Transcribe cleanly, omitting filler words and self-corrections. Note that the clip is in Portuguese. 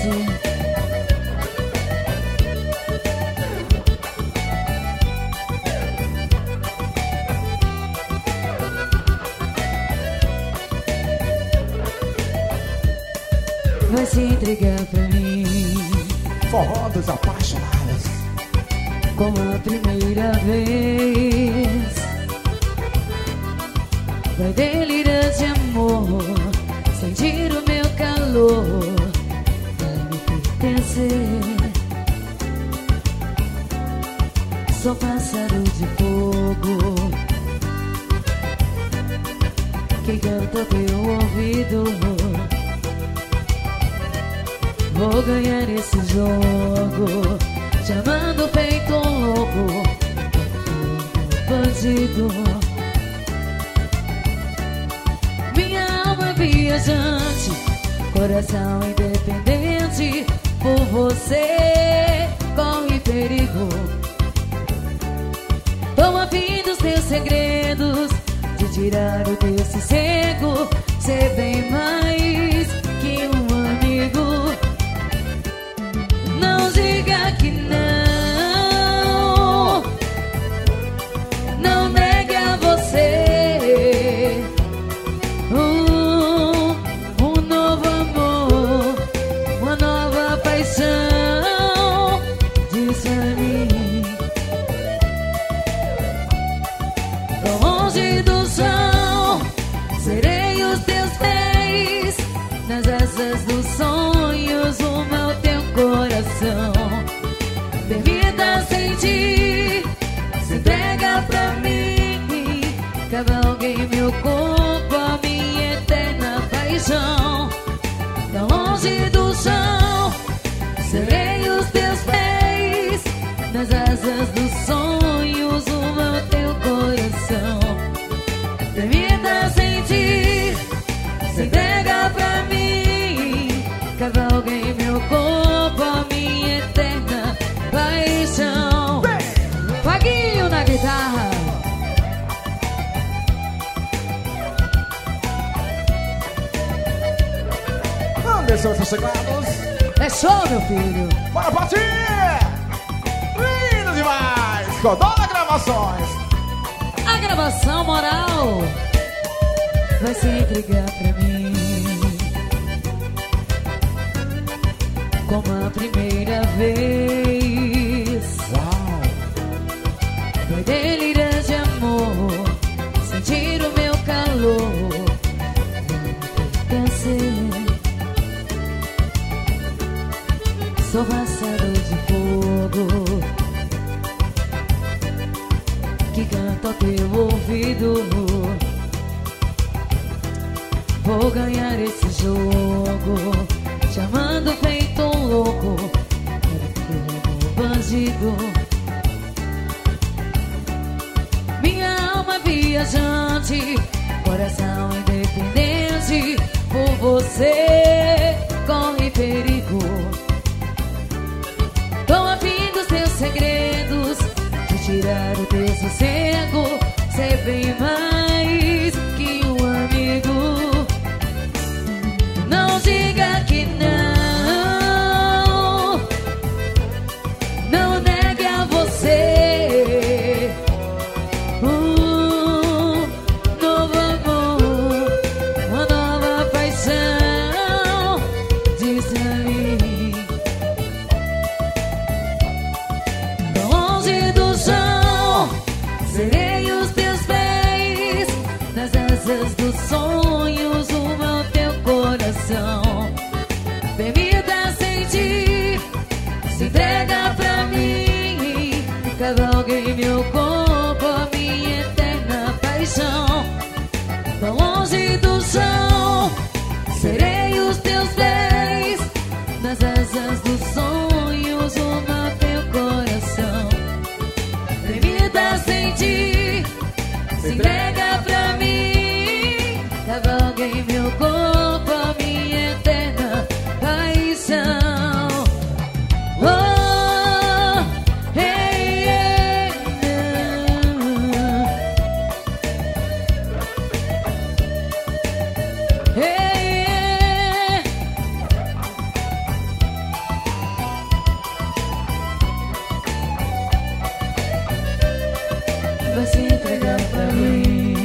vai se entregar pra mim. Forró dos apaixonados, Como a primeira vez, vai delirar de amor, sentir o meu calor, vai me pertencer. Sou pássaro de fogo que canta teu ouvido. Vou ganhar esse jogo, chamando feito um louco, bandido. Minha alma é viajante, coração independente. Por você corre perigo. Tô afim dos teus segredos, de tirar o teu sossego, ser bem mais que um amigo. Não diga que não, não negue a você um novo amor, uma nova paixão. Diz a mim, tô longe do chão, serei os teus pés, nas asas dos sonhos, rumo ao teu coração. Permita sentir, se entrega pra mim, cavalguei meu corpo, a minha eterna paixão. Tão longe do chão, serei os teus pés, nas asas dos sonhos, rumo ao teu coração. Permita sentir, se entrega pra mim, cavalguei meu corpo, a minha eterna paixão. Vaguinho na guitarra. Anderson, seus chegados. É show, meu filho. Bora partir! Lindo demais! Codona Gravações. A gravação moral vai se entregar pra mim, como a primeira vez. Uau! Vai delirar de amor, sentir o meu calor, pertencer. Sou pássaro de fogo que canta ao teu ouvido. Vou ganhar esse jogo, chamando feito um louco, bandido. Minha alma viajante, coração independente. Por você corre perigo. Tô afim dos teus segredos, de tirar o teu sossego, ser bem mais que um amigo. Não diga que não, não negue a você novo amor, uma nova paixão. Diz a mim, tão longe do chão, serei os teus pés, nas asas dos sonhos, rumo ao teu coração. Permita sentir, se entrega pra mim, cavalguei meu corpo, a minha eterna paixão. Tão longe do chão, serei os teus pés, nas asas dos sonhos, rumo ao teu coração. Permita sentir, se entrega pra mim, cavalguei meu corpo, a minha eterna paixão. Oh, hey, hey, hey, hey. vai se entregar pra mim.